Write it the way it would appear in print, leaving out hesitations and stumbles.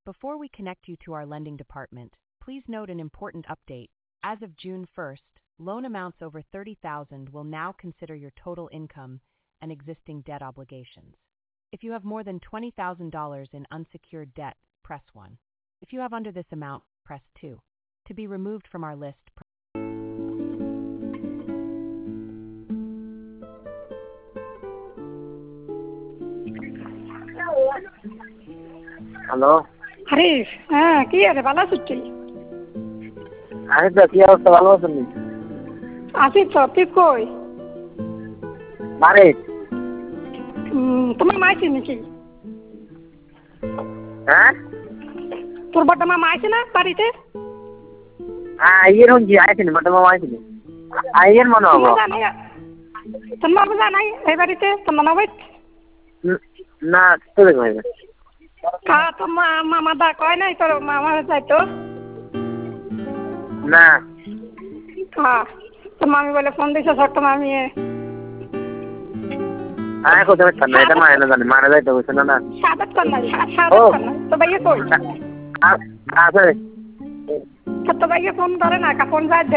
Before we connect you to our lending department, please note an important update. As of June 1st, loan amounts over $30,000 will now consider your total income and existing debt obligations. If you have more than $20,000 in unsecured debt, press 1. If you have under this amount, press 2. To be removed from our list, hello. Haris, হ্যাঁ কি রে, ভালো আছিস তুই? আমি তো কি অবস্থা, ভালো আছেন? আছি তো, তুই কই? বাড়ি। তোমার মা আইছে নাকি? হ্যাঁ, তোর বড় মামা আইছে না বাড়িতে? আইয়ের হঞ্জি আইছেন, বড় মামা আইছেন। আইয়ের মনে হবো। তোর মামা যা নাই এই বাড়িতে, তোর মামা বাইত? না, তো দেখো কা তোর মামা দা কয় নাই তোর মামা যাইতো? না। তোর মামি বলে ফোন দিছে ছোট্ট মামি। আমি কোথাও পারতাম না, এটা মায়ের না জানে, মারা যাইতে বলছে না। না সাদাত কর না, সাদাত কর না। তো ভাইয়া কই? আছে। তো ভাইয়া ফোন ধরে না, ফোন যায়।